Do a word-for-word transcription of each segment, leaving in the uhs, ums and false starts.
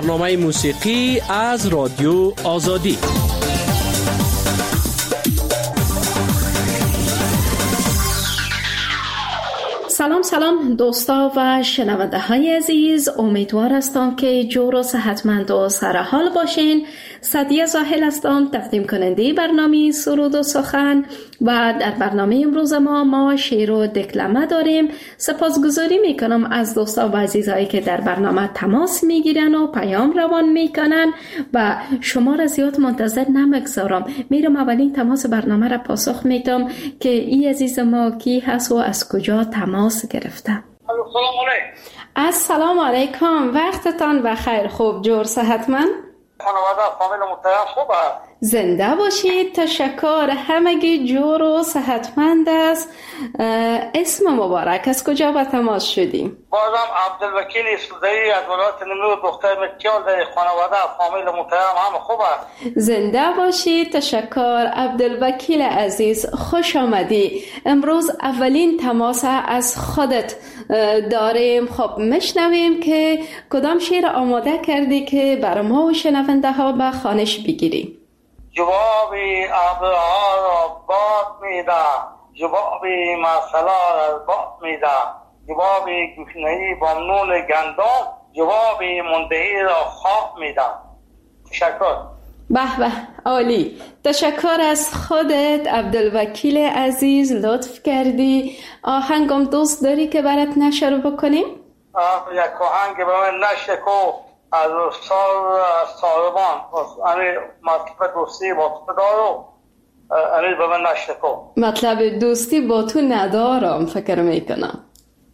برنامه موسیقی از رادیو آزادی. سلام سلام دوستا و شنونده های عزیز، امیدوار هستم که جور و صحتمند و سرحال باشین. سعدیه زاهل هستم، تقدیم کننده برنامه سرود و سخن، و در برنامه امروز ما ما شعر و دکلمه داریم. سپاسگزاری میکنم از دوستا و عزیزایی که در برنامه تماس میگیرن و پیام روان میکنن و شما را زیاد منتظر نمیگذارم. میرم اولین تماس برنامه را پاسخ میدم که این عزیز ما کی هست و از کجا تماس گرفته. سلام علیکم. السلام علیکم، وقتتان بخیر. خوب جور صحتمند؟ خانواده فامیل محترم خوبه؟ زنده باشید. تشکر، همگی جور و صحتمند است. اسم مبارک، از کجا به تماس شدیم؟ بازم عبدالوکیل یوسفزئی از ولایت نیمروز، دختر مکیال. در خانواده فامیل محترم هم خوبه؟ زنده باشید. تشکر عبدالوکیل عزیز، خوش آمدی. امروز اولین تماس از خودت داریم. خب میشنویم که کدام شعر آماده کردی که بر ما و شنونده ها به خوانش بگیری؟ جوابی ابرها را باد میده، جوابی مسئله را باد میده، جوابی گشنه‌ای با نون گندم، جوابی مندهی را خواب میده. تشکر. به به، عالی. تشکر از خودت عبدالوکیل عزیز، لطف کردی. آهنگم دوست داری که برات نشر بکنیم؟ یک آهنگ به من نشر کو از استاد ساربان، امی مطلب دوستی با تو دارو، امی به من نشر کو. مطلب دوستی با تو ندارم فکر میکنم.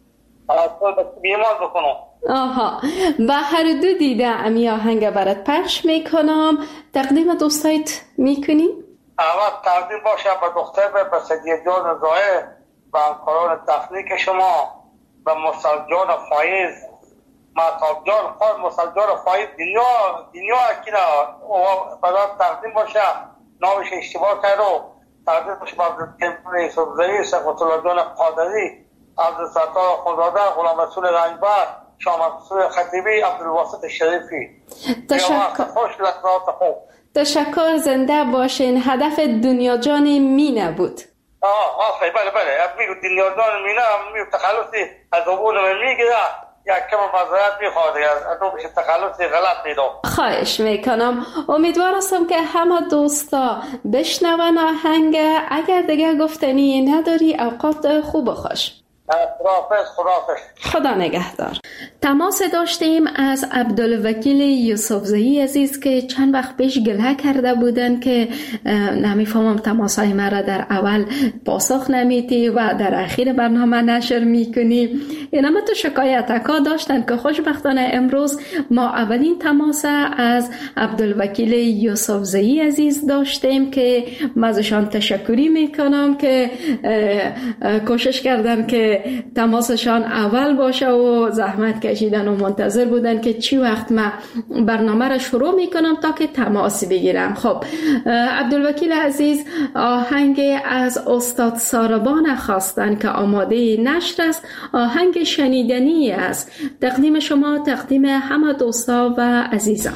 تو بیمار بکنم. آها، و هر دو دیده امی آهنگ برات پخش میکنم. تقدیم دوستایت میکنی؟ اول تقدیم باشه به دختر به سیدی جان زاهد و همکاران تخنیک شما و مصطفی جان فایز، مطاب جان خود مصطفی جان فایز دنیا دنیا اکینا و بعد تقدیم باشه نامش اشتباه کرده. تقدیم باشه به عبدالوکیل یوسفزئی، صفت الله جان قادری، عبدالستار خداده، غلام رسول رنجبر، شاه منصور خطیبی، عبدالواسط شریفی. تشکر. خوش لحظات خوب. تشکر، زنده باشین. هدف دنیا جان مینه بود. آه آفرین، بله بله. میگو دنیا جان مینه میگو تخلصی از عبون میگیره، یک کم مذارت میخواده از تو بشه تخلصی غلط میدو. خواهش میکنم. امیدوار هستم که همه دوستا بشنون آهنگ. اگر دیگه گفتنی نداری، اوقات خوب و خوش. خداحافظ. خداحافظ. خدا نگهدار. تماس داشتیم از عبدالوکیل یوسفزئی عزیز که چند وقت پیش گله کرده بودن که نمیفهمم تماسای مرا در اول پاسخ نمیدی و در اخیر برنامه نشر میکنی. اینم تو شکایت اکا داشتن که خوشبختانه امروز ما اولین تماس از عبدالوکیل یوسفزئی عزیز داشتیم که مازشان تشکری میکنم که کوشش کردن که تماسشان اول باشه و زحمت کشیدن و منتظر بودن که چی وقت من برنامه را شروع میکنم تا که تماس بگیرم. خب عبدالوکیل عزیز، آهنگ از استاد ساربان خواستن که آماده نشر است. آهنگ شنیدنی است. تقدیم شما، تقدیم همه دوستا و عزیزان.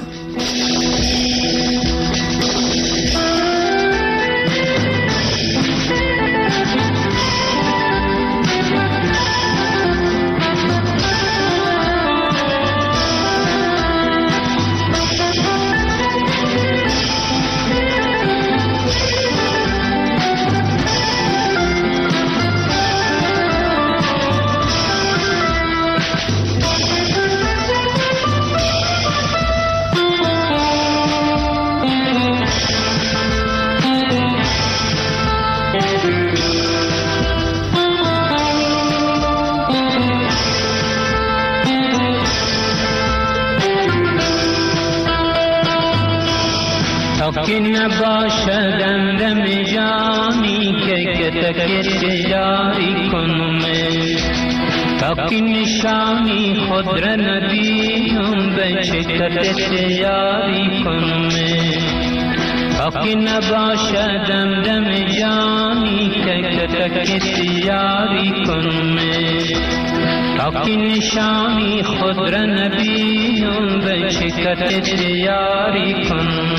که نباشد دم جانی که کتک جاری کنم، تا که نشانی خود را نبینم به چکت جاری کنم، تا که نباشد دم جانی که کتک جاری کنم، تا که نشانی خود را نبینم به شکت یاری کنم.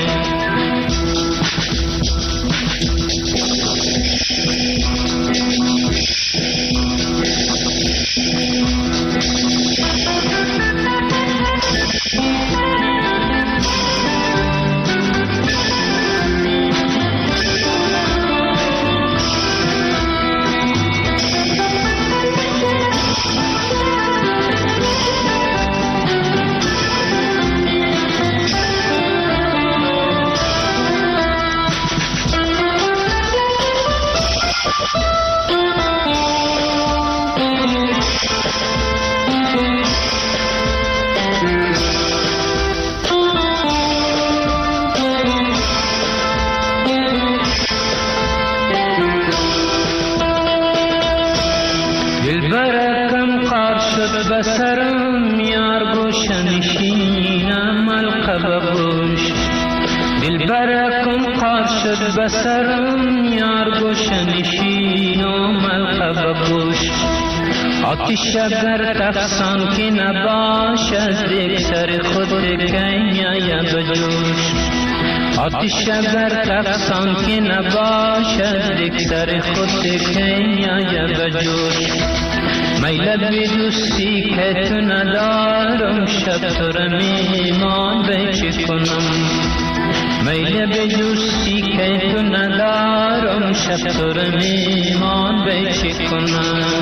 بسرم یار گوشنشینم القب گوش دل برکم قار شد بسرم یار گوشنشینم القب گوش آتش اگر تفسان که نباشد یک سر خود کنیا بجوش آتش اگر تفسان که نباشد یک سر خود کنیا بجوش میل به دوستی که تو ندارم شب تو را میمان به چی کنم میل به دوستی که تو ندارم شب تو را میمان به چی کنم.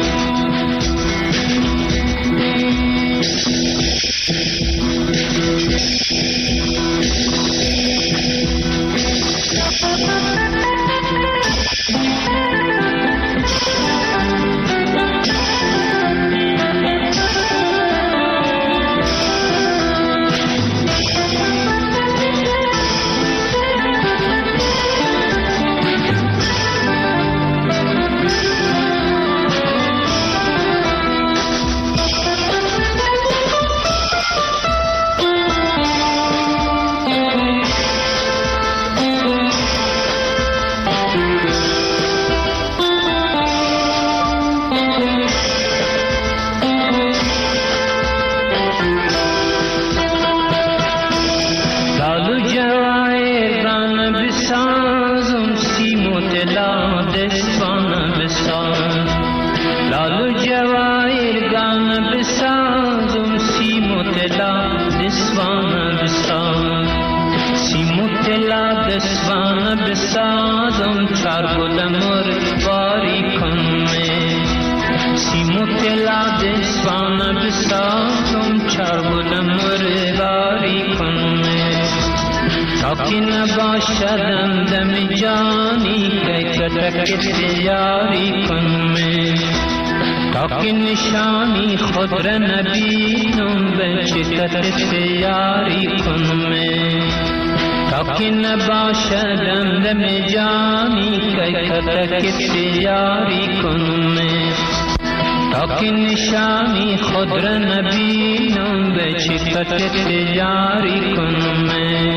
که نباشدم دم جانی که کتک یاری کنم، تا که نشانی خود را نبینم به شکت یاری کنم، تا که نباشدم دم جانی که کتک یاری کنم، تا که نشانی خود را نبینم به شکت یاری کنم.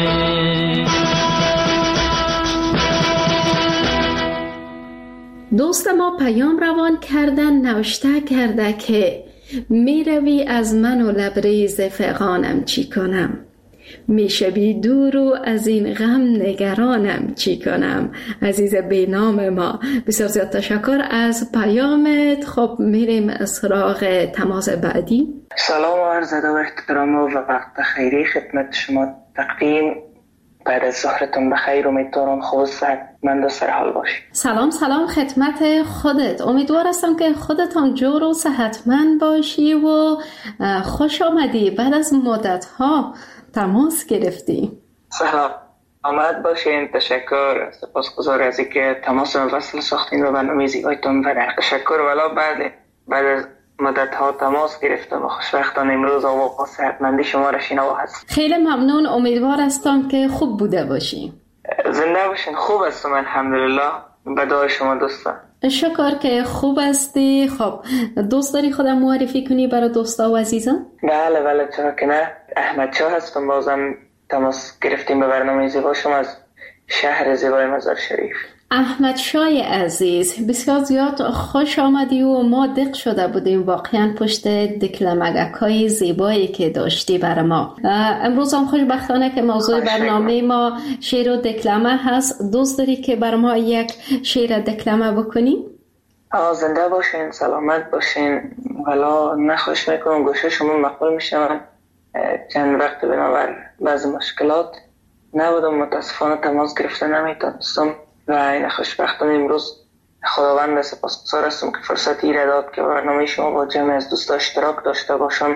دوست ما پیام روان کردن نوشته کرده که می روی از من و لبریز فغانم چی کنم، می شوی دور و از این غم نگرانم چی کنم. عزیز بینام ما بسیار زیاد تشکر از پیامت. خب میریم سراغ تماس بعدی. سلام و عرض ادب و احترام و وقت خیری خدمت شما تقدیم. بعد از ظهرتون بخیر، امیدوارم خوب صحتمند و سرحال باشید. سلام سلام خدمت خودت، امیدوار هستم که خودتان جور و صحتمند باشی و خوش آمدی. بعد از مدت ها تماس گرفتی. سلام آمد باشین. تشکر، سپاسگزار از اینکه تماس مفصل ساختین و برنامه زیبایتون برای تشکر. ولی بعد بعد از مدت ها تماس گرفتم و خوشبختانه امروز آوا صحتمندی شما را شنوا هست. خیلی ممنون، امیدوار هستم که خوب بوده باشی. زنده باشین. خوب هستم الحمدلله، به دعای شما دوستان. شکر که خوب هستی. خب دوست داری خودم معرفی کنی برای دوستا و عزیزان؟ بله بله چرا که نه. احمد شاه هستم، بازم تماس گرفتیم به برنامه زیبا شما. از شهر زیبای مزار شریف. احمد شای عزیز، بسیار زیاد خوش آمدی و ما دق شده بودیم واقعا پشت دکلمگک های زیبایی که داشتی برای ما. امروز هم خوشبختانه که موضوع برنامه ما شعر و دکلمه هست. دوست داری که برای ما یک شعر دکلمه بکنی؟ زنده باشین، سلامت باشین. والا نخوش میکنم گوشه شما مقبول میشم. چند وقت بنابر بعض مشکلات نبودم، متاسفانه تماس گرفته نمیتونستم و این خوشبختانه امروز خداوند سپاسگزار هستم که فرصتی را داد که برنامه شما با جمع از دوستا اشتراک داشته باشم.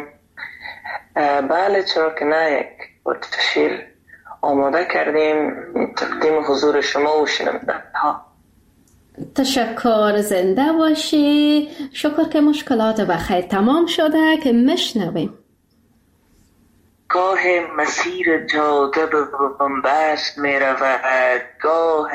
بله چرا که نه، یک بوت شعر آماده کردیم تقدیم حضور شما و شنونده ها. تشکر، زنده باشی. شکر که مشکلات بخیر تمام شده که مشنویم. گاه مسیر جاده به بنبست می رود، گاه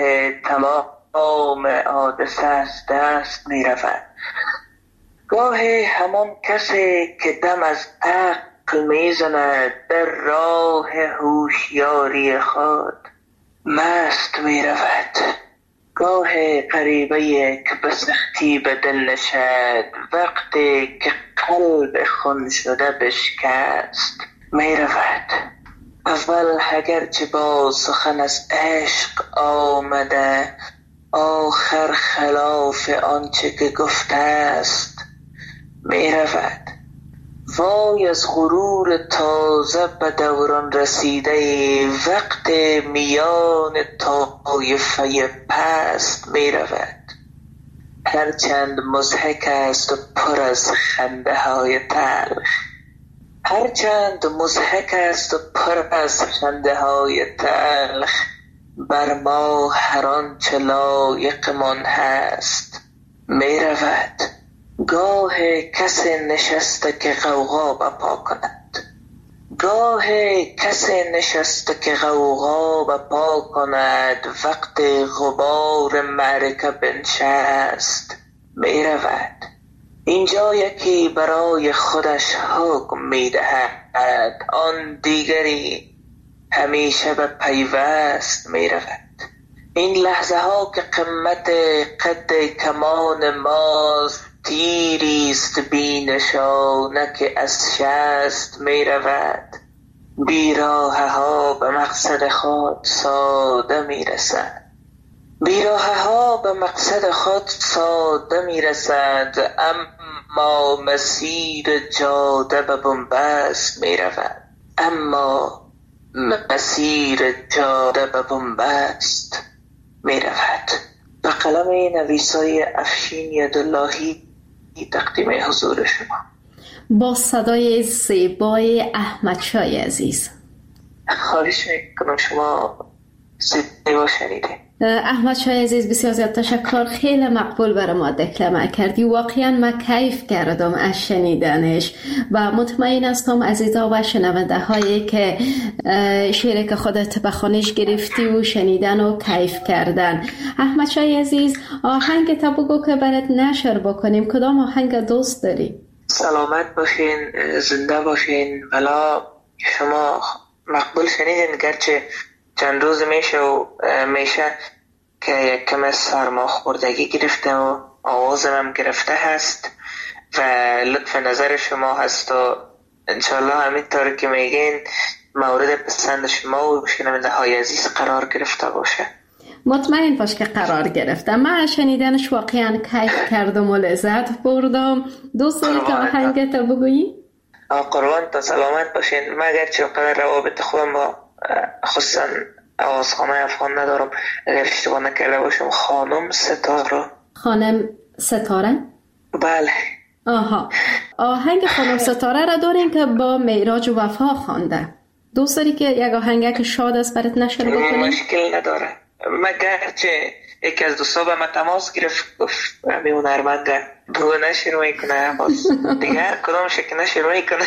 تمام حادثه از دست می رود، گاه همان کسی که دم از عقل می زند در راه هوشیاری خود مست می رود، گاه غریبه که به سختی به دل نشد وقتی که قلب خون شده بشکست می رود. اول اگرچه با سخن از عشق آمده، آخر خلاف آنچه که گفته است می رود. وای از غرور تازه به دوران رسیده وقت میان طایفه پست می رود. هرچند مضحک است و پر از خنده های تلخ، هرچند مضحک است و پر از خنده های تلخ، بر ما هر آنچه لایقمان هست می رود. گاه کسی نشسته که غوغا بپا کند، گاه کسی نشسته که غوغا بپا کند وقت غبار معرکه بنشست می رود. اینجا یکی برای خودش حکم می دهد، آن دیگری همیشه به پیوست می رود. این لحظه ها که قمت قد کمان ماست، تیریست بی نشانه که از شست می رود. بیراه ها به مقصد خود ساده می رسند، بیراه ها به مقصد خود ساده می رسند، اما مسیر جاده به بنبست می رود. اما مسیر جاده به بنبست می رود. به قلم نویسای افشین یداللهی تقدیم حضور شما. با صدای زیبای احمد شای عزیز. خواهش میکنم شما زیبا شنیده. احمد شای عزیز بسیار زیاد تشکر، خیلی مقبول برای ما دکلمه کردی. واقعا من کیف کردم از شنیدنش و مطمئن هستم عزیزا و شنونده هایی که شعری که خودت به خانش گرفتی و شنیدن و کیف کردن. احمد شای عزیز، آهنگ تا بگو که برات نشر بکنیم. کدام آهنگ دوست داری؟ سلامت باشین، زنده باشین. ولی شما مقبول شنیدین، گرچه چند روز میشه و میشه که یک کم سرما خوردگی گرفته و آوازم هم گرفته هست و لطف نظر شما هست و انشالله همینطور که میگین مورد پسند شما و شنونده های عزیز قرار گرفته باشه. مطمئن باش که قرار گرفته. من شنیدنش واقعا کیف کردم و لذت بردم. دوست داری که آهنگت بگویی؟ قربان تا سلامت باشین. من اگرچه قدر روابط خودم با خصوصا آوازخانه افغان ندارم، اگر اشتباه نکرده باشم خانم ستاره. خانم ستاره؟ بله. آها، آهنگ خانم ستاره را دارین که با معراج وفا خوانده. دوست داری که یک آهنگ که شاد است برات نشر بکنیم؟ مشکل نداره. مگر چه یکی از دوستا به من تماس گرفت گفت همین هنرمنده بگو نشر میکنه، باز دیگر کدام شکل نشر میکنه.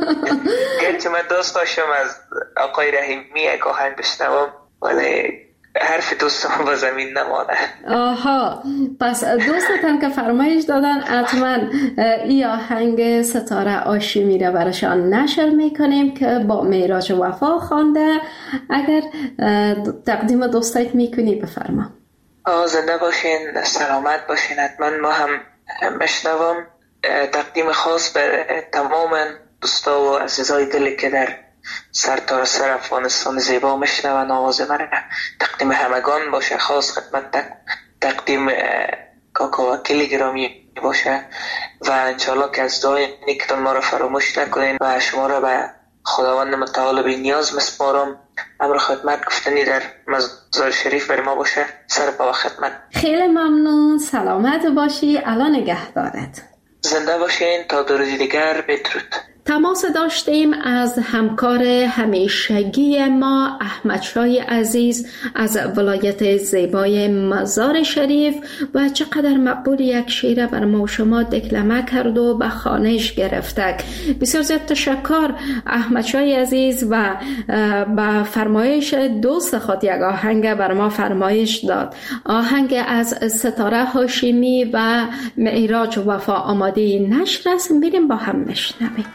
گرچه من دوست داشتم از آقای رحیمی یک آهنگ بشنوم ولی حرف دوستم با زمین نمانه. آها، پس دوستتان که فرمایش دادن حتما ای آهنگ ستاره آشیمی را براشان نشر میکنیم که با معراج وفا خوانده. اگر تقدیم دوستایت میکنی بفرما. زنده باشین، سلامت باشین. حتما ما هم مشنوم. تقدیم خاص به تمام دوستا و عزیزای دلی که در سرتاسر افغانستان زیبا میشنون آواز من، تقدیم همگان باشه. خاص خدمت تق... تقدیم کاکا وکیل گرامی باشه و انشاءالله که از دعای نیکتون ما را فراموش نکنین و شما را به خداوند متعال بی نیاز مسپارم. امر خدمت گفتنی در مزار شریف بر ما باشه. سر پا خدمت. خیلی ممنون، سلامت باشی. الان نگهدارت. زنده باشین تا دو روز دیگر. بدرود. تماس داشتیم از همکار همیشگی ما احمد شای عزیز از ولایت زیبای مزار شریف و چقدر مقبول یک شعر بر ما و شما دکلمه کرد و به خوانش گرفتک. بسیار زیاد تشکر احمد شای عزیز و با فرمایش دوست خود یک آهنگ بر ما فرمایش داد. آهنگ از ستاره هاشمی و معراج وفا آماده نشر است. میریم با هم بشنویم.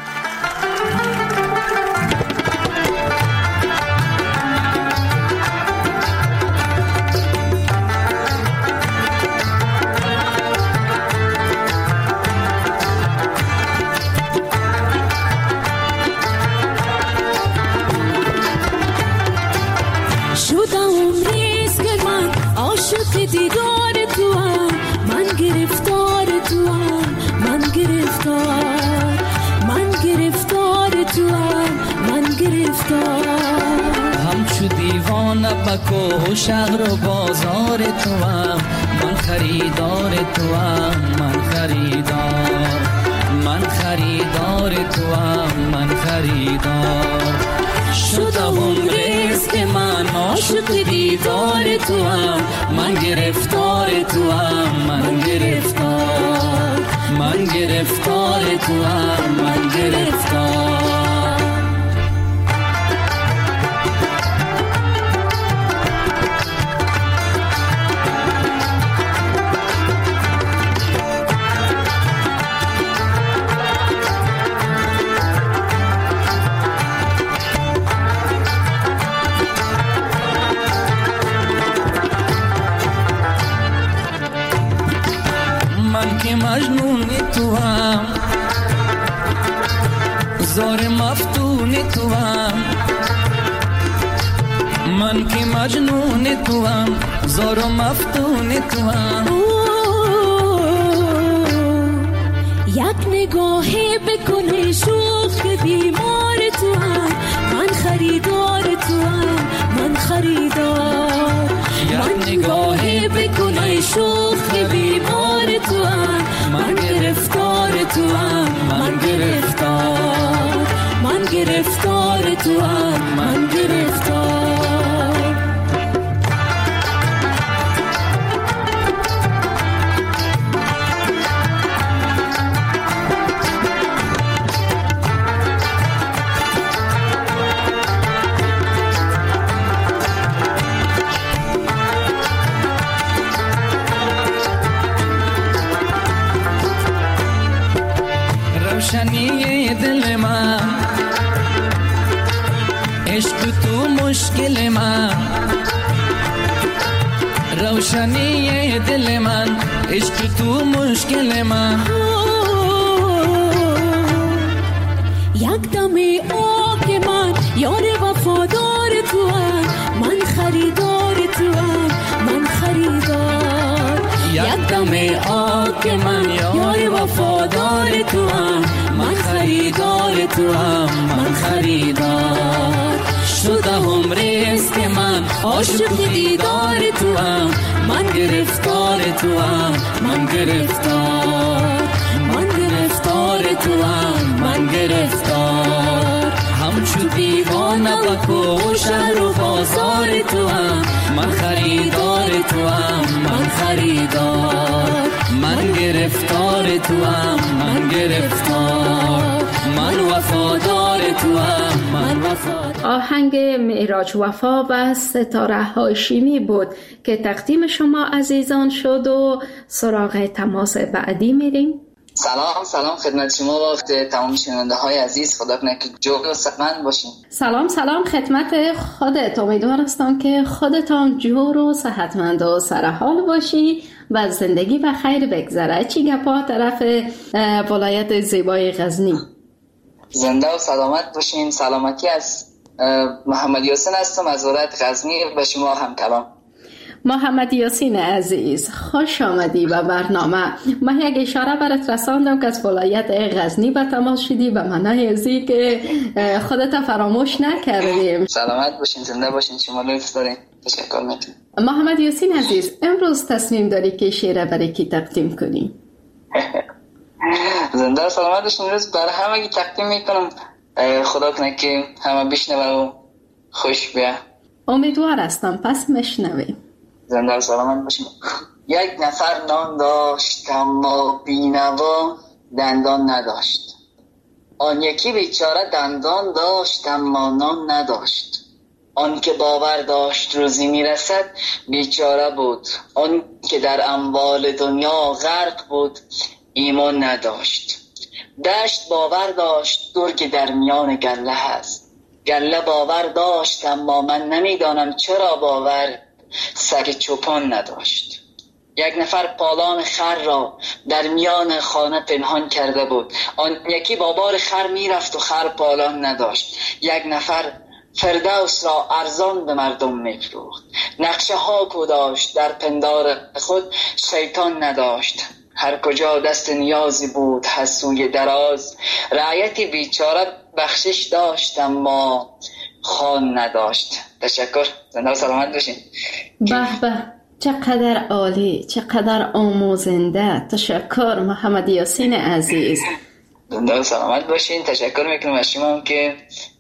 دیدار تو هم من گرفتار تو هم من گرفتار من گرفتار تو هم من گرفتار همچو دیوانه بکو شهر و بازار تو هم من خریدار تو هم من خریدار من خریدار تو هم من خریدار شدم رزق من عاشق دیدار تو هم من گرفتار تو هم من گرفتار من گرفتار تو هم من گرفتار مجنون تو هم زار مفتون تو هم من که مجنون تو هم زار مفتون تو هم یک نگاهی بکنه شوخ بیمار تو هم من خریدار تو هم من خریدار یک نگاهی بکنه شوخ بیمار تو هم من گرفتار تو هم من گرفتار من گرفتار تو هم من گرفتار روشنی دل من عشق تو مشکل من روشنی دل من عشق تو مشکل من یک دم آه من یار وفادار تو هم من خریدار تو هم من خریدار یک دم آه من یار وفادار تو هم من خریدار تو هم من خریدار شدم رزق من عاشق دیدار تو هم من گرفتار تو هم من گرفتار من گرفتار تو هم من گرفتار همچو دیوانه بکو شهر و بازار تو هم من خریدار تو هم من خریدار من گرفتار تو هم من گرفتار من من وفادار تو هم من وفادار. آهنگ معراج وفا و ستاره هاشمی بود که تقدیم شما عزیزان شد و سراغ تماس بعدی میریم. سلام سلام خدمت شما و تمام شنونده های عزیز. خدا کنه که جور و صحتمند باشین. سلام سلام خدمت خودت. امیدوار هستم که خودتان جور و صحتمند و سرحال باشی و زندگی و خیر بگذره. چی گپا طرف ولایت زیبای غزنی؟ زنده و سلامت باشین. سلامتی از محمد یاسین هستم از ولایت غزنی و شما هم کلام. محمد یاسین عزیز خوش آمدی به برنامه. من یک اشاره برات رساندم که از ولایت غزنی به تماس شدی به معنای ازی که خودت فراموش نکردیم. سلامت باشین زنده باشین. شما لطف دارین. تشکر میکنم. محمد یاسین عزیز امروز تصمیم داری که شعر برای کی تقدیم کنی؟ زنده و سلامت باشین. امروز برای همه کی تقدیم میکنم. خدا کنه که همه بشنوه و خوش بیا. امیدوار هستم پس میشنویم. زنده و سلامت باشیم. یک نفر نان داشت اما بینوا دندان نداشت. آن یکی بیچاره دندان داشت اما نان نداشت. آن که باور داشت روزی میرسد بیچاره بود. آن که در اموال دنیا غرق بود ایمان نداشت. دشت باور داشت درگ در میان گله هست. گله باور داشت اما من نمیدانم چرا باور سگ چوپان نداشت. یک نفر پالان خر را در میان خانه پنهان کرده بود. آن یکی با بار خر میرفت و خر پالان نداشت. یک نفر فردوس را ارزان به مردم میفروخت. نقشه ها کو داشت در پندار خود شیطان نداشت. هر کجا دست نیازی بود حسوی دراز. رعیتی بیچاره بخشش داشت اما خان نداشت. تشکر. زنده و سلامت باشین. به به چقدر عالی، چقدر آموزنده. تشکر محمد یاسین عزیز. زنده و سلامت باشین. تشکر میکنم از شما که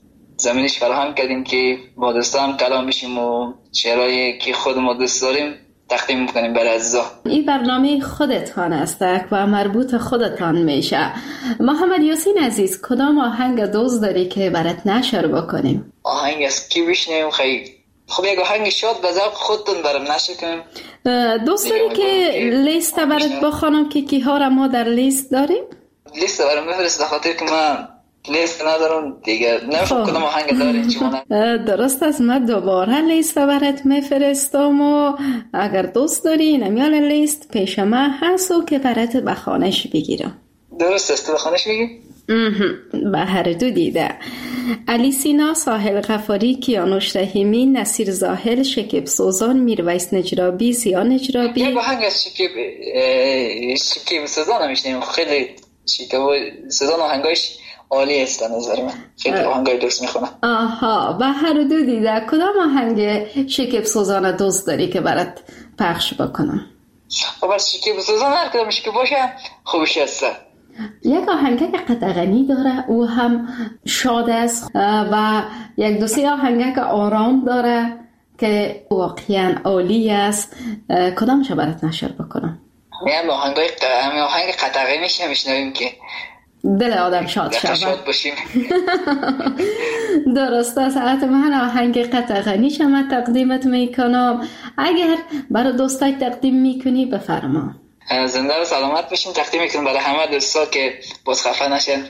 زمینش فراهم کردیم که با دوستان کلام بشیم و شعرهایی که خود ما دوست داریم تقدیم میکنیم برای عزیزا. این برنامه خودتان است و مربوط خودتان میشه. محمد یاسین عزیز کدام آهنگ دوست داری که برات نشر بکنیم؟ آهنگ از کی بشنیم؟ خیلی خب یک آهنگ شاد به ذوق خودتون برام نشر کنیم. دوست داری که لیست برات بخونم که کی ها را ما در لیست داریم؟ لیست برام بفرست خاطر که من لیست ندارم دیگه. نمی‌فهم کدام آهنگ داری چون درست است. من دوباره لیست برات میفرستم و اگر دوست داری نمیال لیست پیش من هست و که برات به خانش بگیرم. درست است. به خانش بگی؟ به هر دو دیده. علی سینا، ساحل غفاری، کیانوش رحیمی، نصیر زاهل، شکیب سوزان، میرویس نجرابی، زیا نجرابی. یک آهنگ از شکیب شکیب سوزان هم میشنیم. خیلی شکیب سوزان آهنگاش عالی است نظر من. خیلی آهنگای درست میخونه. آها به هر دو دیده. کدام آهنگ شکیب سوزان دوست داری که برات پخش بکنم؟ خب از شکیب سوزان هر کدام شکیب باشه خوبش است. یک آهنگ که قطعغنی داره او هم شاد است و یک دو سه آهنگ که آرام داره که واقعا عالی است. کدامش برات نشر بکنم؟ میام آهنگای همین آهنگ قطعغنیش میشنویم که دل آدم شاد شود. شاد باشیم. درست است. من آهنگ قطعغنی شما تقدیمت میکنم. اگر برای دوستای تقدیم میکنی بفرما. زنده و سلامت باشین. تقدیم میکنم برای همه دوستا که باز خفه نشن.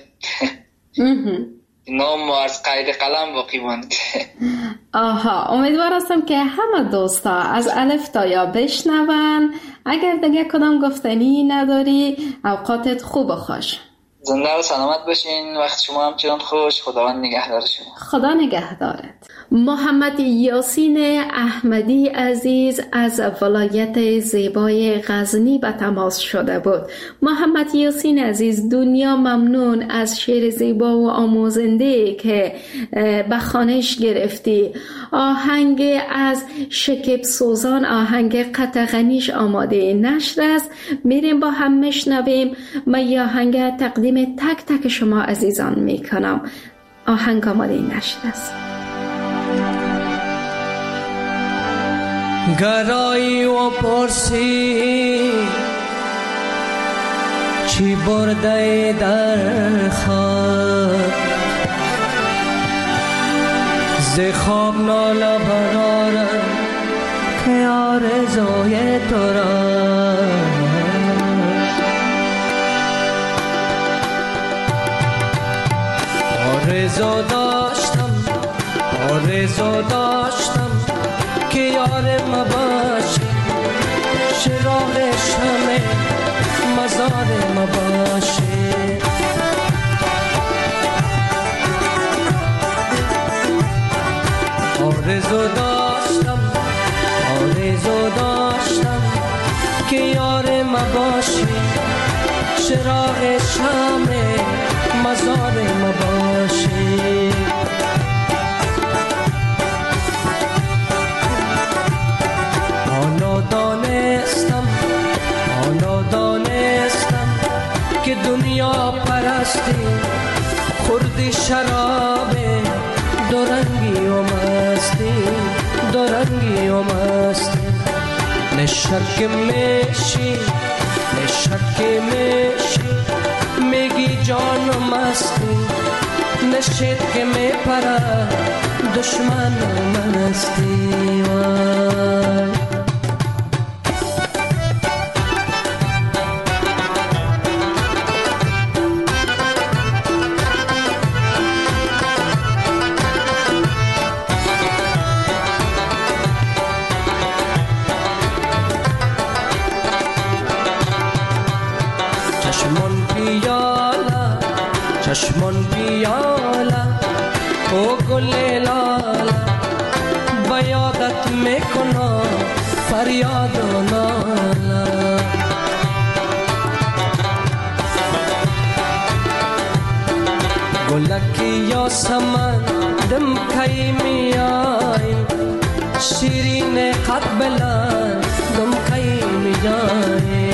نام از قید قلم باقی ماند. آها امیدوار هستم که همه دوستا از الف تا یا بشنون. اگر دیگه کدام گفتنی نداری اوقاتت خوب و خوش. زنده و سلامت باشین. وقت شما همچنان خوش. خداوند نگهدار شما. خدا نگهدارت. محمد یاسین احمدی عزیز از ولایت زیبای غزنی به تماس شده بود. محمد یاسین عزیز دنیا ممنون از شعر زیبا و آموزنده که به خوانش گرفتی. آهنگ از شکیب سوزان آهنگ قطعغنیش آماده نشر است. میریم با هم میشنویم. من یه آهنگ تقدیم تک تک شما عزیزان میکنم. آهنگ آماده نشر است. گرایی و پرسی چی برده در خواب ز خواب ناله برارم که آرزوی تو را آرزو داشتم آرزو داشتم که یارم باشی چراغ شمع مزارم باشی آرزو داشتم آرزو داشتم که یارم باشی چراغ شمع مزارم باشی حالا دانستم حالا دانستم که دنیا پرستی خوردی شراب دورنگی و مستی دورنگی و مستی نشک میشی نشک میشی میگی جان مستی نشید که میپره دشمن مستی وای چشمون پیالا چشمون پیالا او گل لالا بیادت میکنم فریاد و نالا گلکی یا سمن دم کی میای شیرین قد بلند دم کی میای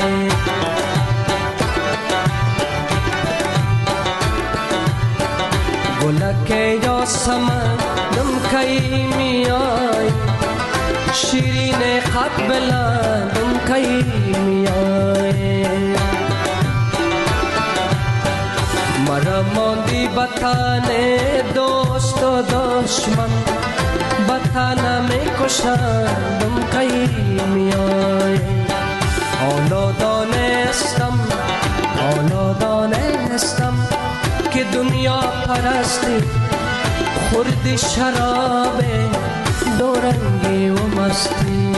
گلک یا سمن دم کی میای شیرین قد بلند دم کی میای مرا ماندی بطن دوست و دشمن بطن میکشند دم کی میای حالا دانستم حالا دانستم که دنیا پرستی خوردی شراب دورنگی و مستی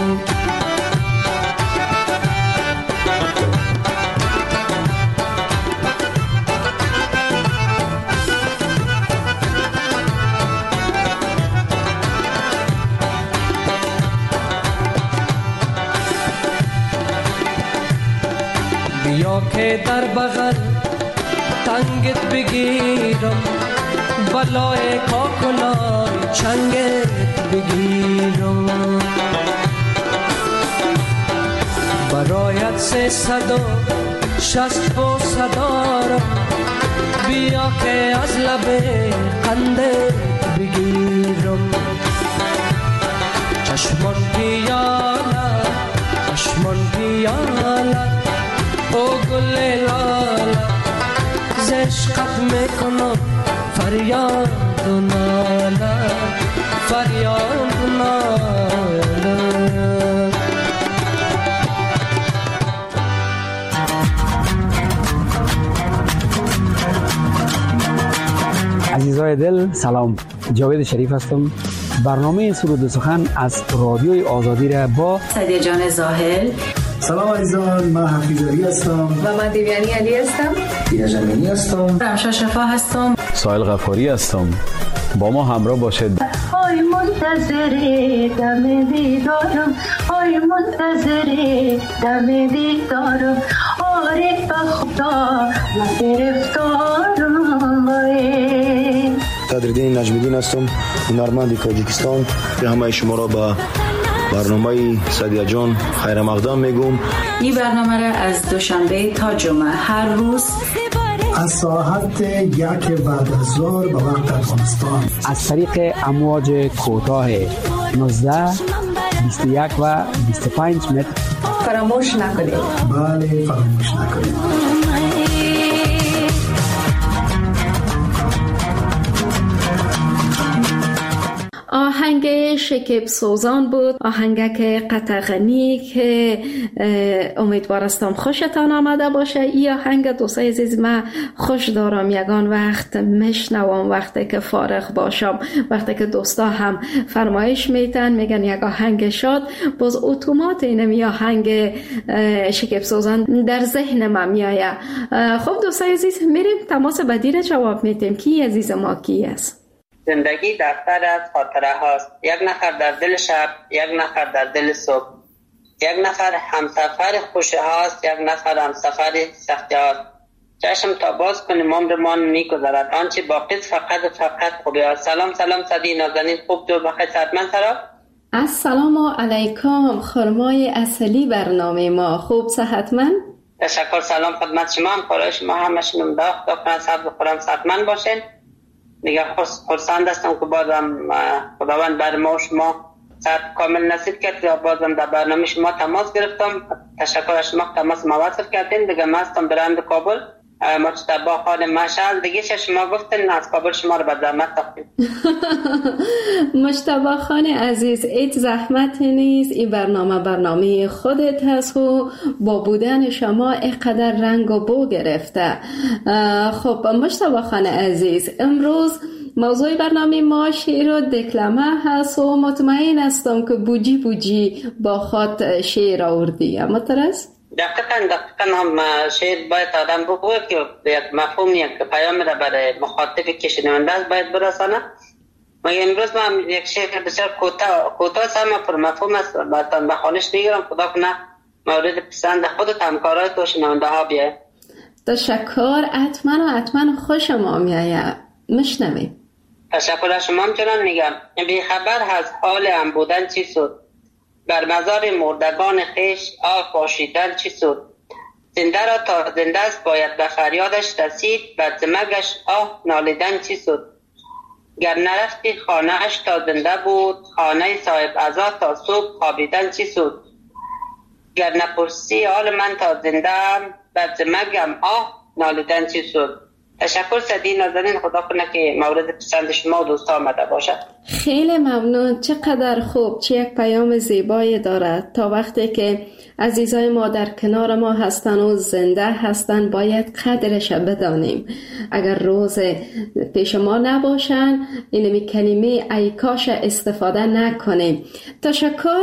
بیا که در بغل تنگت بگیرم بلای کاکلای چنگت بگیرم برایت سه صد و شست بوسه دارم بیا که از لب قندت بگیرم چشمان پیالا چشمان پیالا او گل لالا ز عشقت میکنم فریاد و ناله فریاد و ناله عزیزای دل سلام، جاوید شریف هستم. برنامه سرود و سخن از رادیوی آزادی را با سعدیه جان زاهل. سلام عزیزان، من حفیظ علی هستم و من دیویانی علی هستم. دینا جمعی هستم. رمشا شفا هستم. سایل غفاری هستم. با ما همراه باشید. آی منتظر دم دیدارم، آی منتظر دم دیدارم، آره به خدا من گرفتارم. قدردین نجمیدین هستم، هنرمند تاجیکستان. به همه شما را به برنامه سعدیه جان خیر مقدم میگم. این برنامه را از دوشنبه تا جمعه هر روز از ساعت یک بعد از ظهر به وقت افغانستان از طریق امواج کوتاه نوزده، بیست و یک و بیست و پنج متر فراموش نکنید. بله فراموش نکنید. آهنگ شکیب سوزان بود، آهنگک قطغنی که امیدوار استم خوشتان آمده باشه. این آهنگ دوستای عزیز من خوش دارم یگان وقت میشنوم وقتی که فارغ باشم، وقتی که دوستا هم فرمایش میتن میگن یک آهنگ شاد، باز اتومات اینم این آهنگ شکیب سوزان در ذهن من میآید. خب دوستای عزیز میریم تماس بعدی را جواب میدیم. کی عزیز ما کی است؟ زندگی دفتر از خاطره هاست، یک نفر در دل شب، یک نفر در دل صبح، یک نفر همسفر خوشه هاست، یک نفر همسفر سختی هاست. چشم تا باز کنیم عمرمان میگذرد، آنچه باقی فقط فقط خوبی هاست. سلام سلام صدی نازنین، خوب جو بخیر صحتمند سرا. السلام علیکم، خرمای اصلی برنامه ما، خوب صحتمند؟ تشکر. سلام خدمت شما، هم خورای شما همشون داخت داخت صحت بخورم صحتمند باشین. دیگه خرسند هستم که بازم خداوند بر ما و شما صحت کامل نصیب کرد یا بازم در برنامه شما تماس گرفتم. تشکر از شما تماس مواصل کردین. دیگه من هستم برند کابل، مجتبی خان مشعل. دیگه شما گفتین از کابل شما رو به زحمت تاختیم. مجتبی خان عزیز، هیچ زحمت نیست، این برنامه برنامه خودت هست و با بودن شما اینقدر رنگ و بو گرفته. خب مجتبی خان عزیز، امروز موضوع برنامه ما شعر و دکلمه هست و مطمئن هستم که بوجی بوجی با خود شعر آوردی، اما ترس؟ دقیقاً دقیقاً هم شعر باید آدم بگوه که یک مفهوم یک پیام را برای مخاطبی که شنونده است باید برسانه. ما امروز من یک شعر بسیار کوتاه است اما پر مفهوم است، بعدتان بخوانش میگیرم. خدا کنه مورد پسند خودت همکارای تو شنونده ها بیاید. تشکر. حتما و حتما خوشم آمیاید، مشنوی. تشکر از شما. همچنان میگم بی خبر از حال هم بودن چی سود، بر مزار مردگان خیش آه پاشیدن چی سود، زنده را تا زنده است باید به فریادش رسید، بر زمگش آه نالیدن چی سود، گر نرفتی خانه اش تا زنده بود، خانه صاحب عزا تا صبح خوابیدن چی سود، گر نپرسی حال من تا زنده ام، بر زمگم آه نالیدن چی سود. تشکر صدی نازنین، خدا کنه که مورد پسند شما و دوستا آمده باشه. خیلی ممنون. چقدر خوب، چه یک پیام زیبایی دارد. تا وقتی که عزیزای ما در کنار ما هستن و زنده هستن باید قدرش بدانیم. اگر روز پیش ما نباشن اینمی کلمه ای کاش استفاده نکنیم. تشکر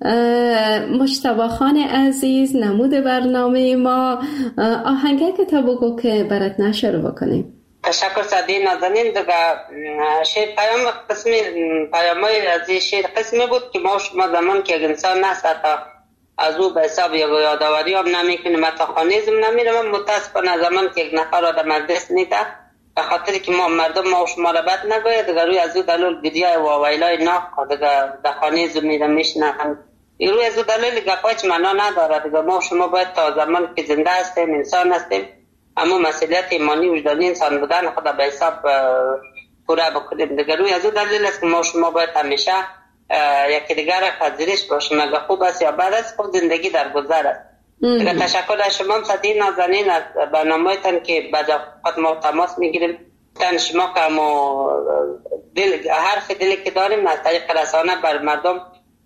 مجتبی خان عزیز، نمود برنامه ما. آهنگه که تا بگو که برات نشر بکنیم. تشکر صدی نازنین. دیگه شعر پیام قسمی پیامای از این شعر قسمی بود که ما شما زمان که انسان نست تا از او به حساب یا یادآوری هم نمیکنیم تا خانیزم نمیرم. متاسفانه زمان که یک نفر آدم از دست نیده به خاطر که ما مردم ما و شما را بد نگوید، دیگه روی از او دلول گریه و ویلای ناک دیگه در خانیزم میرم میشنم. روی از او دلیل گپایچ معنا نداره. دیگه ما و شما باید تا زمان که زنده هستیم انسان هستیم اما مسئولیت ایمانی وجدانی انسان بودن خدا به حساب پورا بکنیم. دیگه روی از او دلیل است که ما و شما باید همیشه یکی دیگر را پذیرش باشیم، اگه خوب است یا بد است، خود زندگی در گذر است. دیگه تشکر از شما صدی نازنین از برنامه‌تان که بعد خود ما تماس میگیریم. تن شما که ما دل حرف دلی که داریم از طریق رسانه بر مردم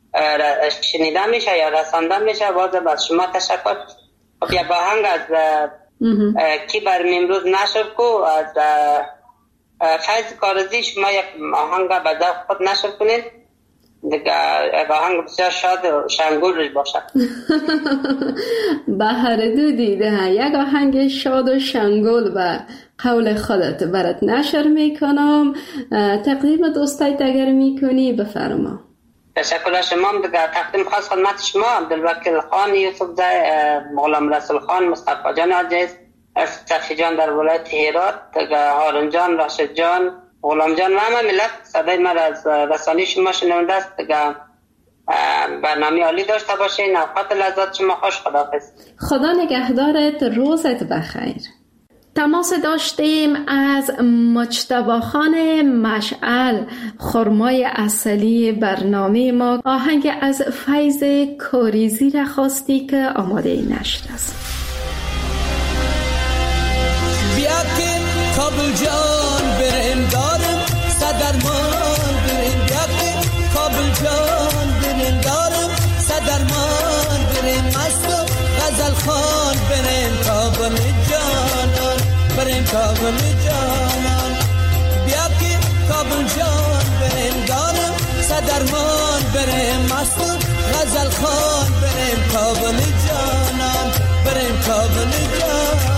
شنیده میشه یا رسانده میشه. بازم از شما تشکر. خب یه باهنگ از کی برمی امروز نشر کو از فیض کارزی شما یک آهنگ به ذوق خود نشر کنید. دیگه آهنگ بسیار شاد و شنگول باشه. بهر دو دیده یک آهنگ شاد و شنگول بر قول خودت برات نشر میکنم. تقدیم دوستای اگر میکنی بفرما. تشکر از شما. دیگه تقدیم خاص خدمت شما عبدالوکیل خان، یوسف زای، غلام رسول خان، مصطفی جان عزیز، صفی جان در ولایت هرات، دیگه هارون جان، راشد جان، غلام جان و همه ملت صدای من از رسانی شما شنونده است. دیگه برنامه عالی داشته باشین. اوقات لذت شما خوش. خداحافظ. خدا نگهدارت. روزت بخیر. تماس داشتیم از مجتبی خان مشعل، خرمای اصلی برنامه ما. آهنگ از فیض کاریزی را خواستی که آماده نشر است. بیا که کابل جان بریم دارم صدرمان بریم، بیا که خان بریم کابل جانان، بریم کابل جانان. بیا که کابل جان بریم دارم صدرمان، بریم مستون غزل خان بریم کابل جانان، بریم کابل جانان.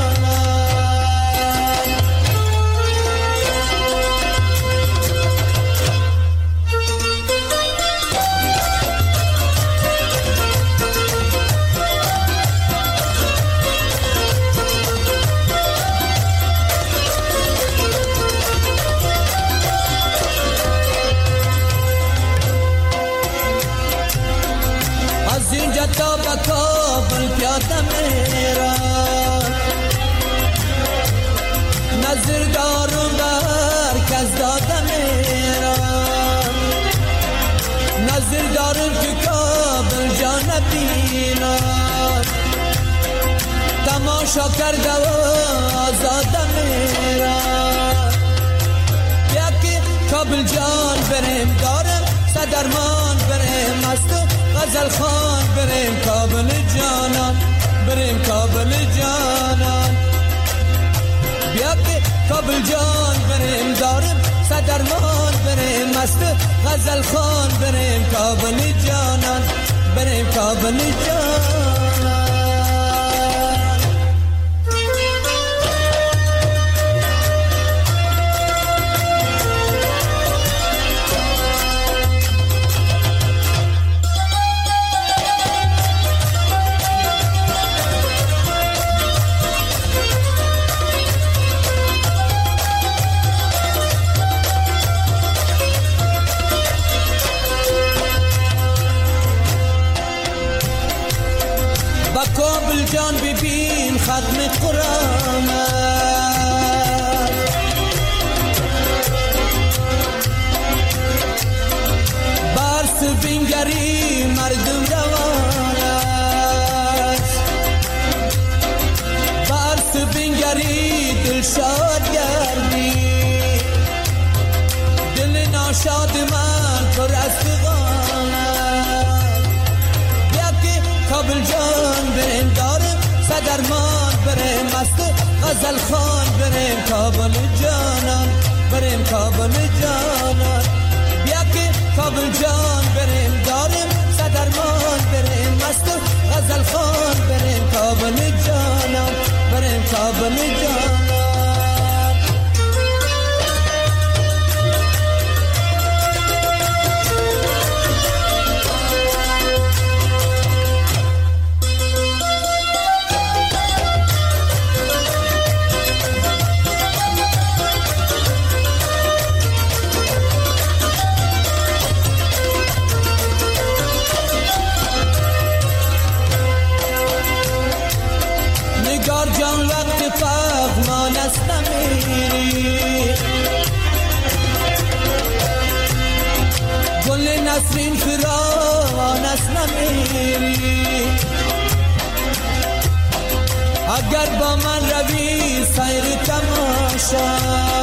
تا به کابل پیاده میرم، نظر دارم بر کس داده میرم، نظر دارم که کابل جا نبینم، تماشا کرده و آزاده میرم. یکی کابل جان بریم دارم صدرمان، بریم مستو غزل خان بریم کابل جانان، بریم کابل جانان. بیا که کابل جان بریم دارم صدرمان، بریم مست غزل خان بریم کابل جانان، بریم کابل جانان. کابل جان ببین ختم قرآن، برس بینگری مردم روان است، برس بینگری دل شاد گردی، دل ناشاد من پر از فغان است. یکی کابل جان بریم دارم صدرمان، بریم مست غزل خان بریم کابل جانان، بریم کابل جانان. بیا که کابل جان بریم دارم صدرمان، بریم مست غزل خان بریم کابل جانان، بریم کابل جانان. جان وقت فغمان است نمیری، گل نسرین فراوان است نمیری. اگر با من روی سیر تماشا،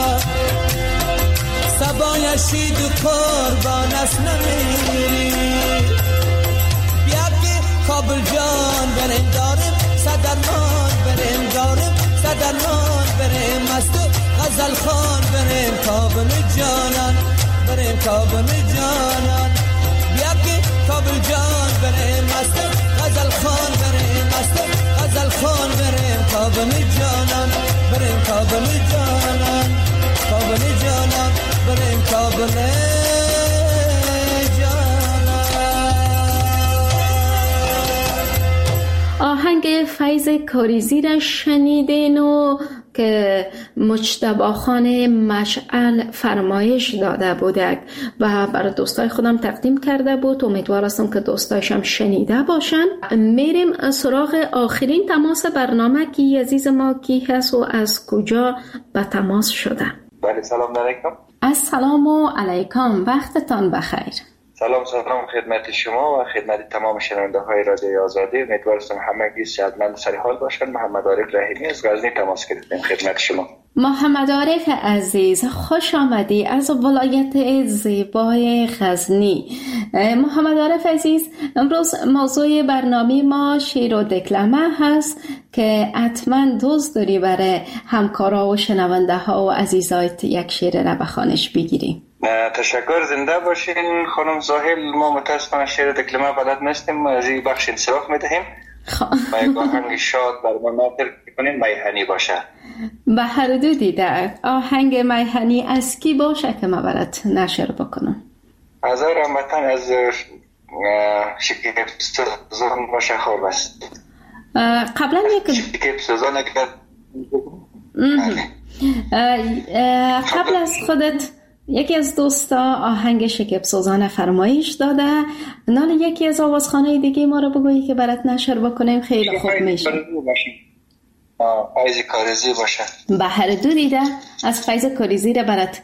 سبای شید قربان است نمیری. بیا که کابل جان بریم دارم صدرمان، بریم دارم صدرمان، بریم مست غزل خان بریم کابل جانان، بریم کابل جانان. بیا که کابل جان بریم مست غزل خان، بریم مست غزل خان بریم کابل جانان، بریم کابل جانان، کابل جانان، بریم کابل جانان. آهنگ فیض کاریزی را شنیدین و که مجتبی خان مشعل فرمایش داده بودک و برای دوستای خودم تقدیم کرده بود. امیدوار هستم که دوستایشم شنیده باشن. میریم سراغ آخرین تماس برنامه کی عزیز ما کی هست و از کجا به تماس شده. بله سلام علیکم. السلام علیکم، وقتتان بخیر. سلام سلام خدمت شما و خدمت تمام شنونده های رادیوی آزادی. امیدوارم همگی صحتمند و سر حال باشند. محمد عارف رحیمی از غزنی تماس گرفتم خدمت شما. محمد عارف عزیز، خوش آمدی از ولایت زیبای غزنی. محمد عارف عزیز، امروز موضوع برنامه ما شعر و دکلمه هست که حتما دوست داری برای همکارا و شنونده ها و عزیزایت یک شعر را به خوانش بگیریم. تشکر، زنده باشین خانم زاهل. ما متاسفانه شعر و دکلمه بلد نیستیم، از این بخش انصراف میدهیم. با یک آهنگ شاد برنامه ترک کنیم، میهنی باشه. به هر دو دیده آهنگ میهنی از کی باشه که ما برات نشر بکنم؟ از رحمتن از شکیب سوزان باشه. خوب است. قبلا یک شکیب سوزان اگر قبل از خودت یکی از دوستا آهنگ شکیب سوزان فرمایش داده، نال یکی از آوازخانه دیگه ما رو بگویی که برات نشر بکنیم خیلی خوب میشه. فیض کاریزی باشه. به هر دو دیده از فیض کاریزی رو برات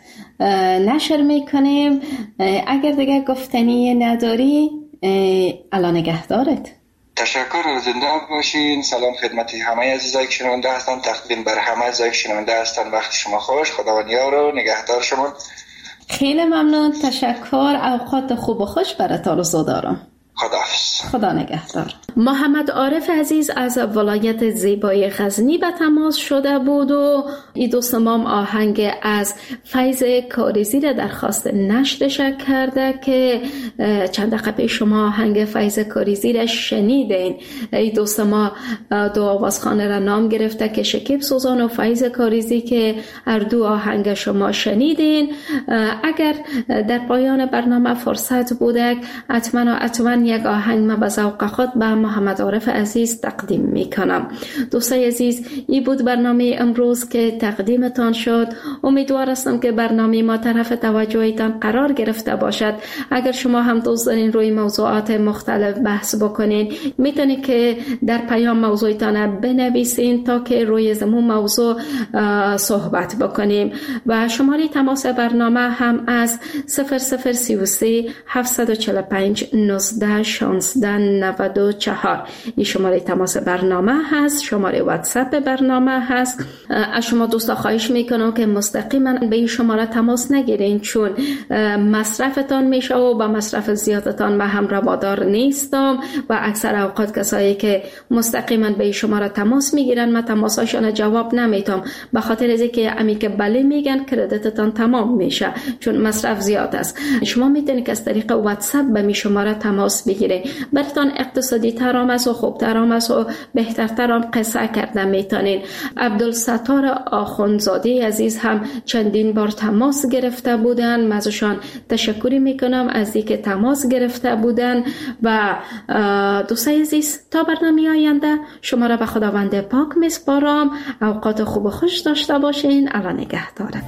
نشر میکنیم. اگر دیگه گفتنی نداری الان نگهدارت. تشکر، زنده باشین. سلام خدمت همه عزیزایی که شنونده هستن، تقدیم بر همه عزیزایی که شنونده هستن. وقت شما خوش، خداوند یار و نگهدار شما. خیلی ممنون، تشکر. اوقات خوب و خوش برات آرزو دارم. خداحافظ. خدا نگهدار. محمد عارف عزیز از ولایت زیبای غزنی به تماس شده بود و این دوست ما آهنگ از فیض کاریزی را درخواست نشرش کرده که چند دقیقه پیش شما آهنگ فیض کاریزی را شنیدین. این دوست ما دو آوازخانه را نام گرفته که شکیب سوزان و فیض کاریزی که هر دو آهنگ شما شنیدین. اگر در پایان برنامه فرصت بوده حتما حتما یک آهنگ ما به ذوق خود به محمد عارف عزیز تقدیم میکنم. دوستای عزیز، این بود برنامه امروز که تقدیمتان شد. امیدوار هستم که برنامه ما طرف توجهتان قرار گرفته باشد. اگر شما هم دوست دارین روی موضوعات مختلف بحث بکنین، میتونید که در پیام موضوعتان بنویسین تا که روی زمون موضوع صحبت بکنیم. و شماره تماس برنامه هم از صفر صفر سی و سه هفتصد و چهل و پنج نوزده شانزده نود و چهار این شماره تماس برنامه هست. شماره واتساپ برنامه هست. از شما دوستا خواهش میکنم که مستقیما به این شماره تماس نگیرین، چون مصرفتان میشه و با مصرف زیادتان من هم روادار نیستم و اکثر اوقات کسایی که مستقیما به این شماره تماس میگیرن من تماساشون جواب نمیتم، به خاطر از اینکه امی که بله میگن کردیتتان تمام میشه چون مصرف زیاد است. شما میتونید که از طریق واتساپ به می شماره تماس بگیره. براتون اقتصادی ترام است و خوب ترام است و بهتر ترام قصه کرده میتونین. عبدالستار آخوندزاده عزیز هم چندین بار تماس گرفته بودن، من ازشان تشکری میکنم از اینکه تماس گرفته بودن. و دوستای عزیز، تا برنامه آینده شما را به خداوند پاک میسپارم. اوقات خوب و خوش داشته باشین. الله نگهدارتان.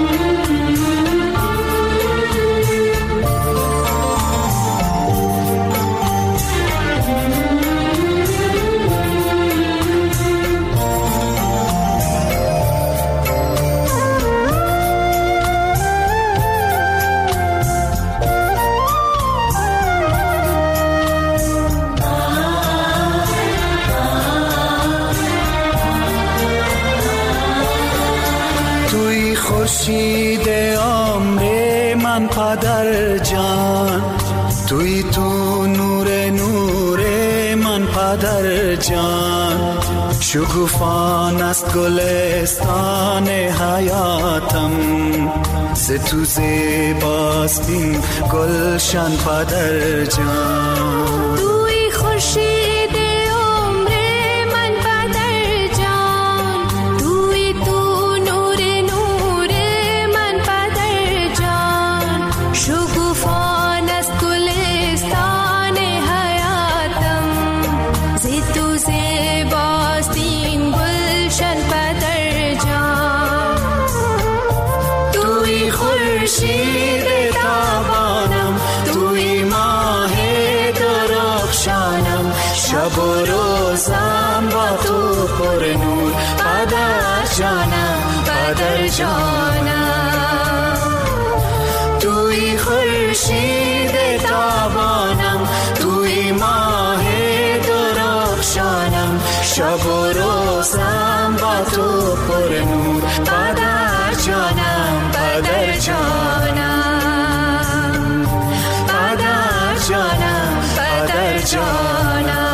خورشید عمر من پدر جان، توی تو نور نور من پدر جان، شکوفان است گلستان حیاتم، ز تو زیباست این گلشن پدر جان. توی خورشید خورشید تابانم، توی ماه درخشانم، شب و روزم با تو پر نور پدر جانم، پدر جانم. توی خورشید تابانم، توی ماه درخشانم، شب و روزم با تو پر نور. پدر جانم پدر جانم پدر جانم پدر جانم.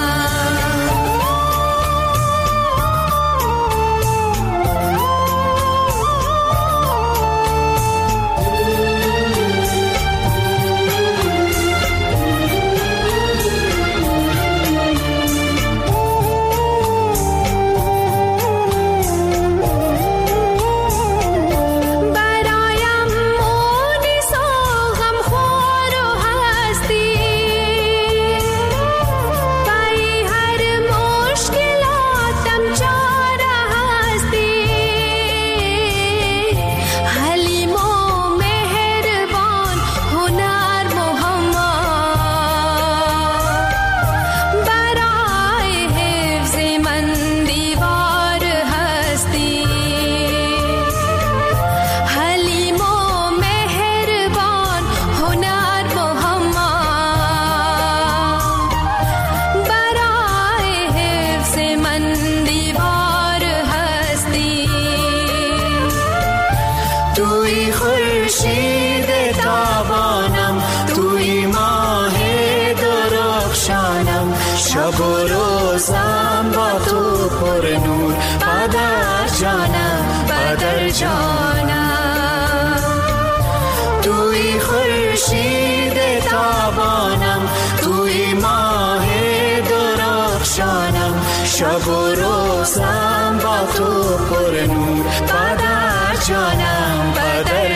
شب و روزم با تو پر نور. پدر جانم پدر جانم توی خورشید تابانم توی ماه درخشانم. شب و روزم با تو پر نور. پدر جانم پدر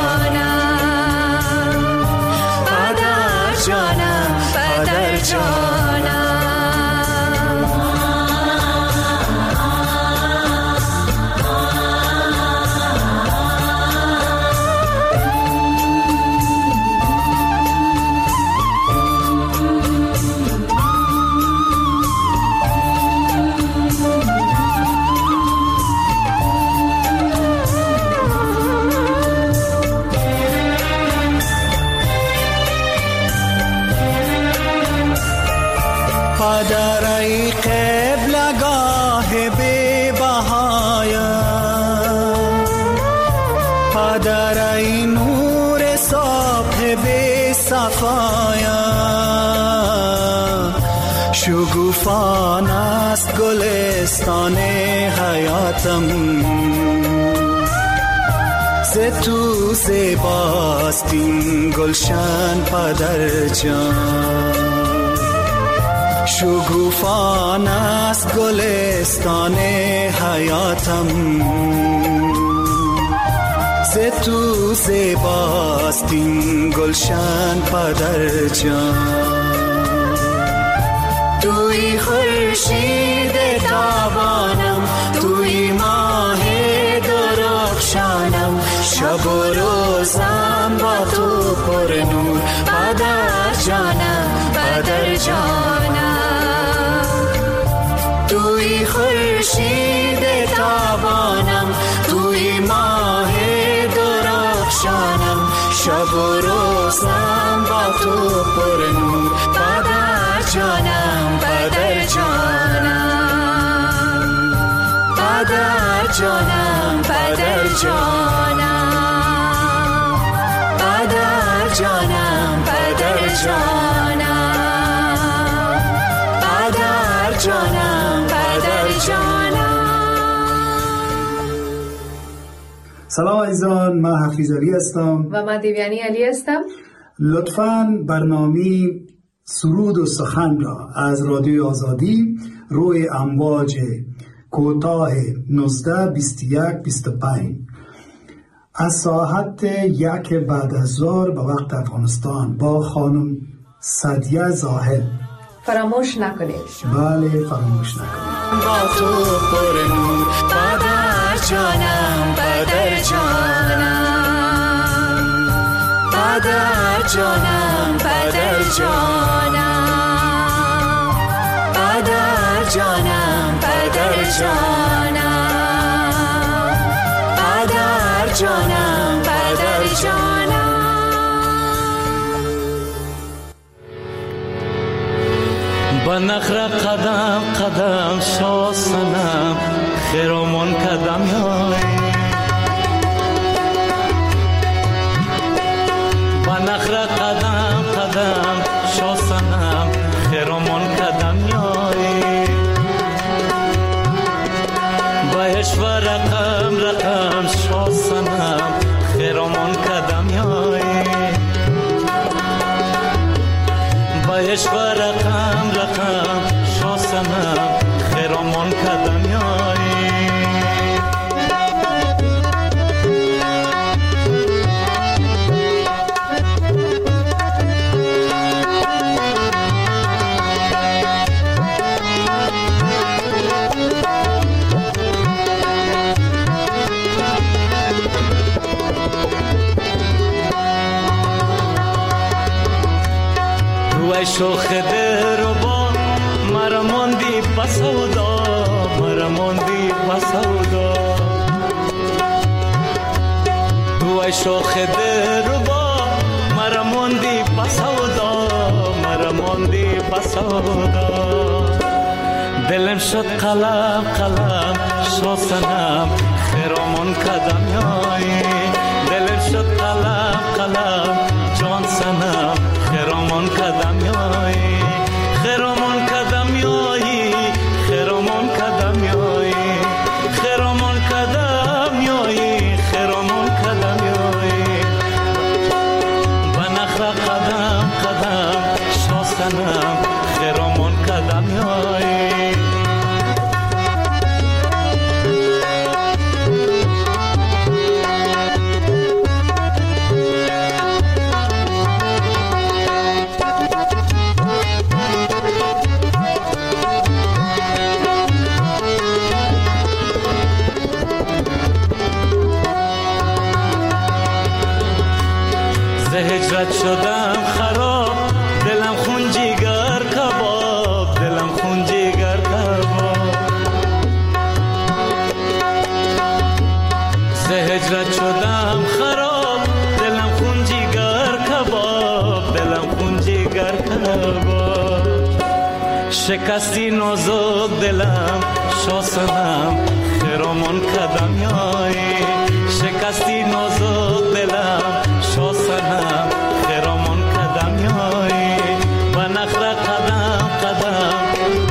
جانم پدر جانم پدر جانم. پدر ای قبلگاه بی بهایم، پدر ای نور صبح بی صفایم، شگوفان است گلستان حیاتم، ز تو زیباست این گلشن پدر جان. شگوفان است گلستان حیاتم، ز تو زیباست این گلشن پدر جان. توی خورشید تابانم، توی ماه درخشانم، شب و روزم با تو پر نور. پدر جانم پدر جانم، توی خورشید تابانم، توی ماه درخشانم، شب و روزم با تو پر نور. پدر جانم پدر جانم، پدر جانم پدر جانم، پدر جانم پدر جانم، پدر جانم پدر جانم. سلام عزیزان، من حفیظ علی هستم و من دیویانی علی هستم. لطفاً برنامه سرود و سخن را از رادیوی آزادی روی امواج کوتاه نوزده بیست و یک بیست و پنج از ساعت یک بعد از ظهر به وقت افغانستان با خانم سعدیه زاهد فراموش نکنید. بله فراموش نکنید. با تو پر نور. پدر جانم پدر جانم، پدر جانم پدر جانم، پدر جانم پدر جانم، پدر جانم پدر جانم. با نخره قدم قدم شاسنم خیرامون کدم یای با نخره قدم قدم شاسنم خیرامون کدم یای بایش و رقم رقم شاسنم خیرامون کدم یای بایش و رقم رقم شاسنم خیرامون کدم یای روی شوخ در با مرماندی بسودا مرماندی بسودا روی شوخ در با مرماندی بسودا مرماندی بسودا دلم شد قلم قلم شاسنم خیرامون کدم یای دلم شد قلم قلم جان سنم خیرامون کدم یای خیرامون کدم یای خیرامون کدم یای خیرامون کدم یای خیرامون کدم یای بنخره قدم قدم شاسنم خیرامون کدم یای هجرت شدم خراب دلم خون جگر کباب دلم خون جگر کباب ز هجرت شدم خراب دلم خون جگر کباب دلم خون جگر کباب شکستی نازک دلم شاسنم خیرامون کدم یای شکستی نازک دلم شاسنم خیرامون کدم یای و نخره قدم قدم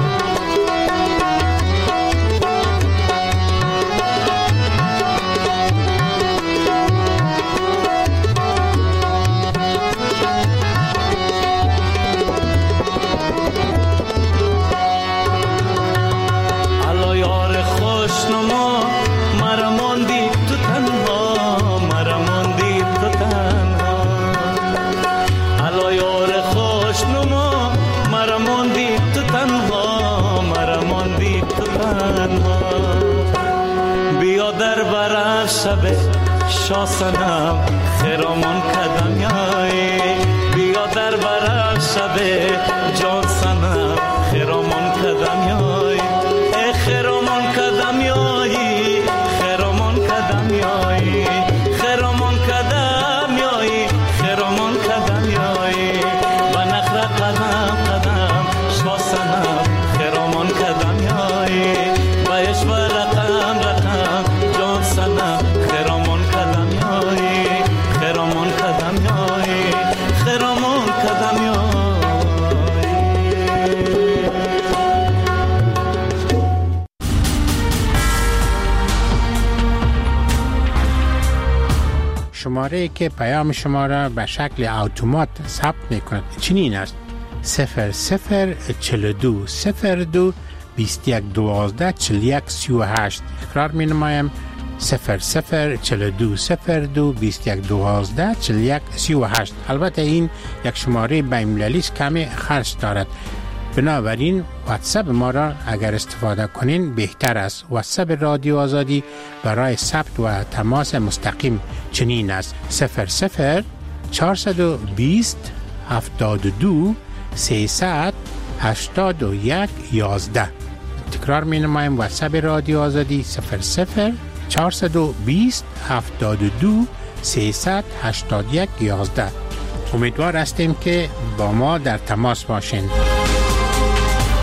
الا یار خوشنما مرماندی تو تنها مرماندی تو تنها الا یار خوشنما مرماندی تو تنها مرماندی تو تنها بیا در برف شب شاسنم خیرامون کدم یای بیا در برف شب جان سنم خیرامون کدم یای ای خیرامون کدم یای خیرامون کدم یای خیرامون کدم یای خیرامون کدم یای و نخره قدم قدم شاسنم خیرامون کدم یای بایش و رقم رقم جان سنم خیرامون کدم یای خیرامون کدم یای خیرامون کدم یای شماره که پیام شما را به شکل اتومات ثبت میکند چنین است: صفر صفر چهل و دو صفر دو بیست و یک دوازده چهل و یک سی و هشت. اقرار می نمایم: صفر صفر چهل و دو صفر دو بیست و یک دوازده چهل و یک سی و هشت. البته این یک شماره بین‌المللی است، کمی خرج دارد، بنابراین واتساپ ما را اگر استفاده کنین بهتر است. واتساپ رادیو آزادی برای ثبت و تماس مستقیم چنین است: صفر صفر چهارصد و بیست هفتاد و دو سیصد هشتاد و یک یازده. تکرار می نمایم: واتساپ رادیو آزادی صفر صفر چهارصد و بیست هفتاد و دو سیصد هشتاد و یک یازده. امیدوار هستیم که با ما در تماس باشین.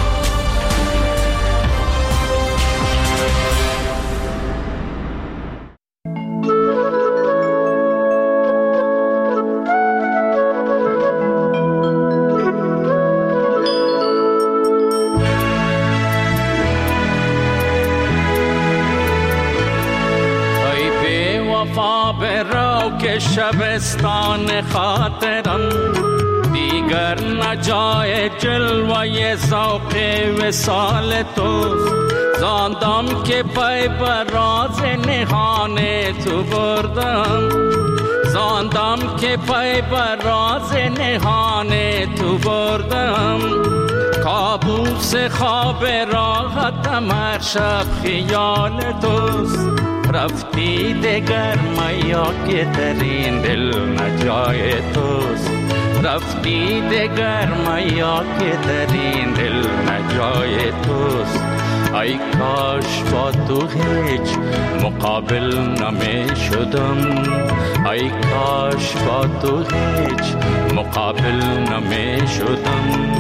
خاک شبستان خاطرم، دیگر نجای جلوه ذوق وصال توست. زاندم که پای بر راز نهان تو بردم، زاندم که پای بر راز نهان تو بردم. کابوس خواب راحتم هر شب خیال توست. رفتی دگر میا که در این دل نجای توست. رفتی دگر میا که در این دل نجای توست. ای کاش با تو هیچ مقابل نمی شدم، ای کاش با تو هیچ مقابل نمی شدم.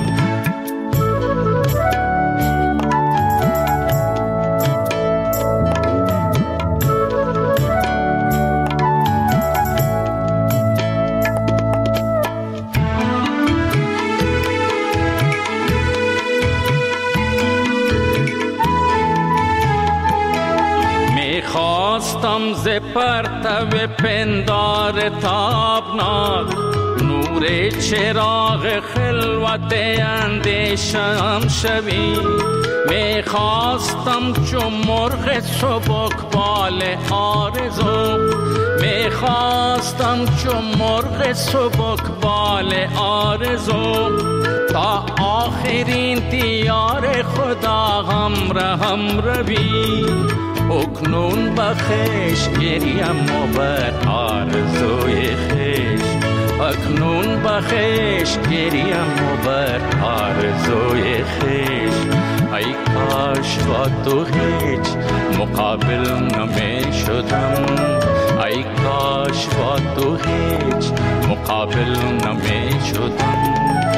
خواستم ز پرتو پندار تابناک، نور چراغ خلوت اندیشم شوی. می خواستم چون مرغ سبک بال آرزو، می خواستم چون مرغ سبک بال آرزو. تا آخرین دیار خدا همراهم روی. اکنون بخش گریم و بر آرزوی خیش، اکنون بخش گریم و بر آرزوی خیش. ای کاش با تو هیچ مقابل نمی شدم، ای کاش با تو هیچ مقابل نمی شدم.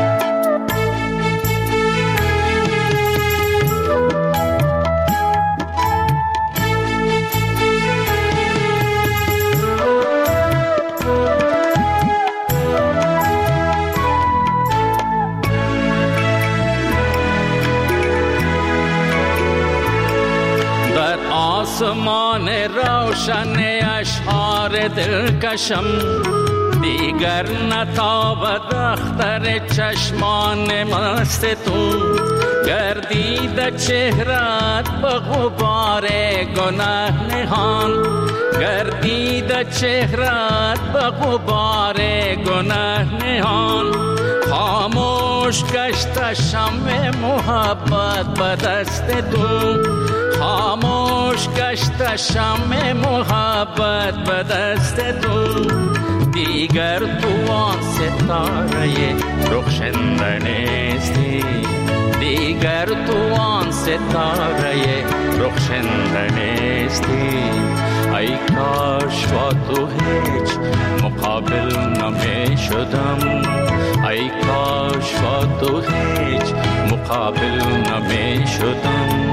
آسمان روشن اشعار دلکشم، دیگر نتابد اختر چشمان مست تو. گردید چهرت به غبار گناه نهان، گردید چهرت به غبار گناه نهان. خاموش گشت شمع محبت به دست تو، خاموش گشت شمع محبت به دست تو. دیگر تو آن ستاره رخشنده نیستی، دیگر تو آن ستاره رخشنده نیستی. ای کاش با تو هیچ مقابل نمی شدم، ای کاش با تو هیچ مقابل نمی شدم.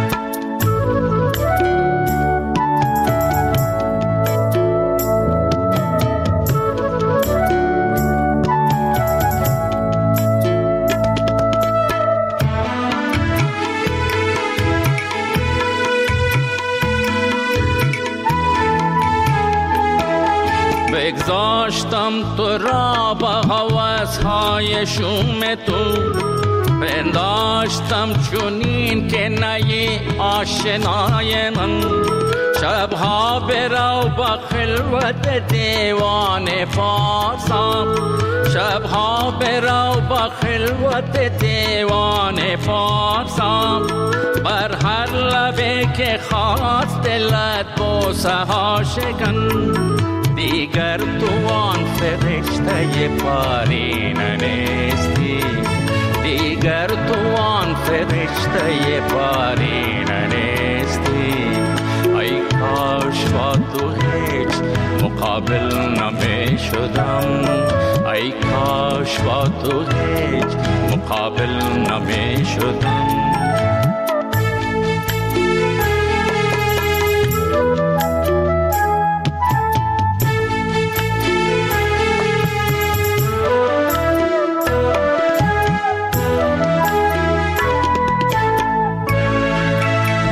بگذاشتم تو را با هوس‌های شوم تو، پنداشتم چونین که نی آشنای من. شبها برو با خلوت دیوان فارسم، شبها برو با خلوت دیوان فارسم. بر هر لبه که خواست دلت بوسه ها شکن، دیگر تو آن فرشته پارینه نیستی، دیگر تو آن فرشته پارینه نیستی. ای کاش با تو هیچ مقابل نمی شدم، ای کاش با تو هیچ مقابل نمی شدم.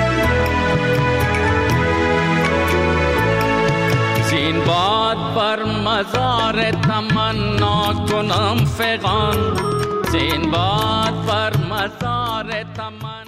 بر عاشقان زین باد بر مزار تمن